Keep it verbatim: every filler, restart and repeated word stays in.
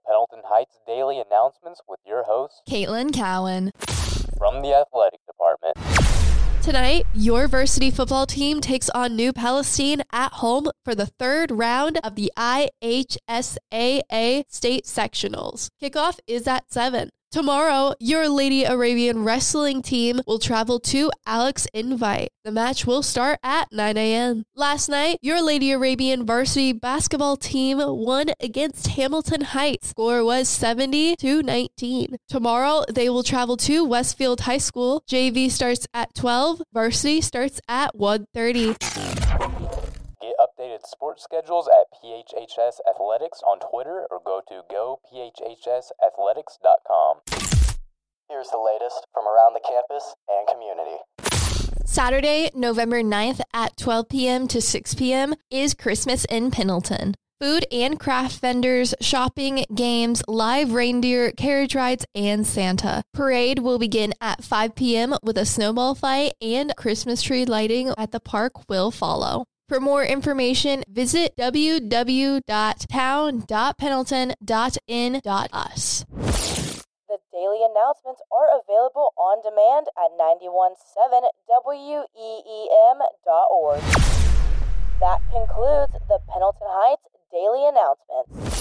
Pendleton Heights Daily Announcements with your host, Caitlin Cowan. From the Athletic Department. Tonight, your varsity football team takes on New Palestine at home for the third round of the I H S A A State Sectionals. Kickoff is at seven. Tomorrow, your Lady Arabian wrestling team will travel to Alex Invite. The match will start at nine a.m. Last night, your Lady Arabian varsity basketball team won against Hamilton Heights. Score was seventy to nineteen. Tomorrow, they will travel to Westfield High School. J V starts at twelve. Varsity starts at one thirty. Get updated sports schedules at P H H S Athletics on Twitter or go to go P H H S athletics dot com. Here's the latest from around the campus and community. Saturday, November ninth at twelve p.m. to six p.m. is Christmas in Pendleton. Food and craft vendors, shopping, games, live reindeer, carriage rides, and Santa. Parade will begin at five p.m. with a snowball fight, and Christmas tree lighting at the park will follow. For more information, visit w w w dot town dot pendleton dot in dot u s. The daily announcements are available on demand at ninety-one point seven W E E M dot org. That concludes the Pendleton Heights Daily Announcements.